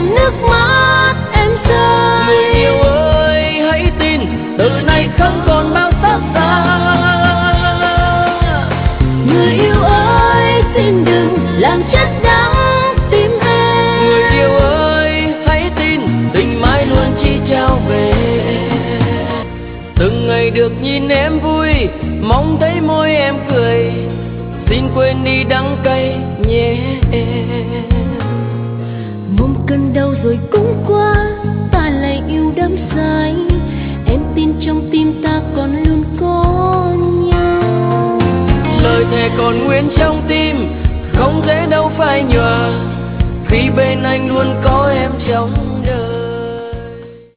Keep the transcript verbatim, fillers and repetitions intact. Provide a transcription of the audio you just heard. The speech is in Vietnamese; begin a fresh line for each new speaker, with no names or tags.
nước mắt em rơi.
Người yêu ơi hãy tin, từ nay không còn bao xót xa.
Người yêu ơi xin đừng làm chết đắng tim em.
Người yêu ơi hãy tin, tình mãi luôn chỉ trao về. Từng ngày được nhìn em vui, mong thấy môi em cười, xin quên đi đắng cay nhé em.
Mong cơn đau rồi cũng qua, ta lại yêu đắm say. Em tin trong tim ta còn luôn có nhau.
Lời thề còn nguyên trong tim, không dễ đâu phai nhòa, khi bên anh luôn có em trong